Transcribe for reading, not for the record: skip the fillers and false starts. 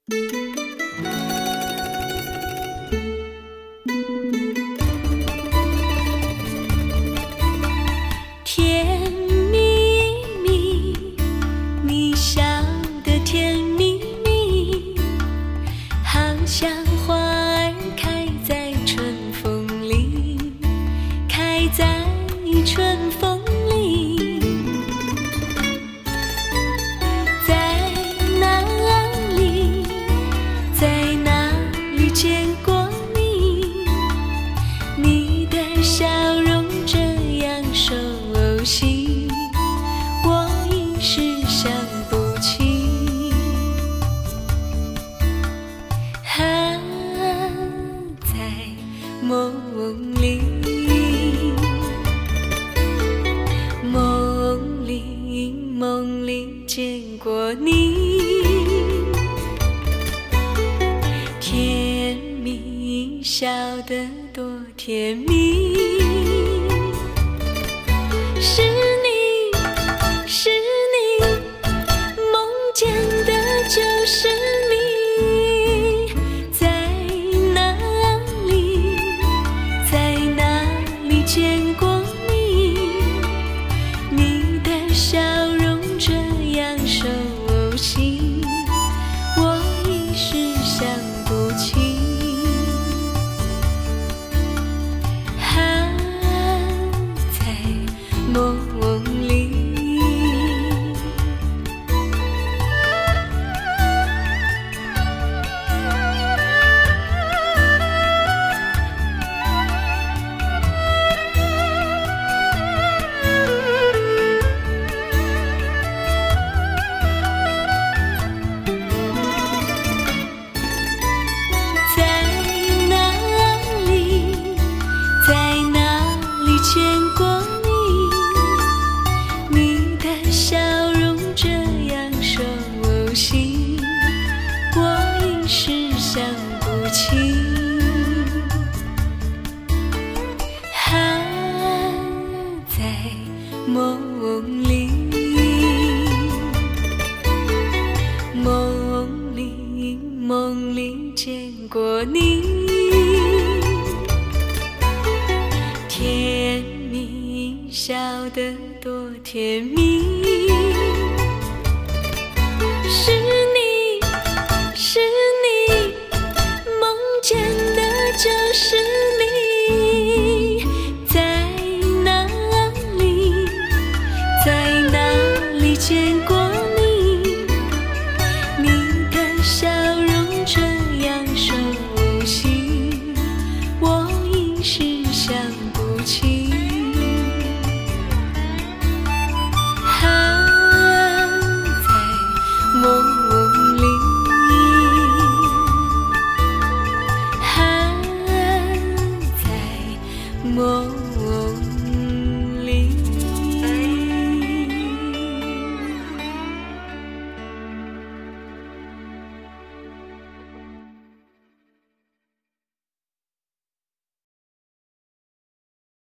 甜蜜蜜，你笑得甜蜜蜜，好像花儿开在春风里，开在春风里。在哪里，在哪里见过你？你的笑容这样熟悉，我一时想不起。在梦里，梦里见过你，甜蜜笑得多甜蜜。是你，是你，梦见的就是你。在哪里，在哪里见过你？你的笑容这样熟悉，我一时想不起。梦里，在哪里，在哪里见过笑容这样熟悉，我一时想不起。在梦里，梦里见过你，甜蜜笑得多甜蜜。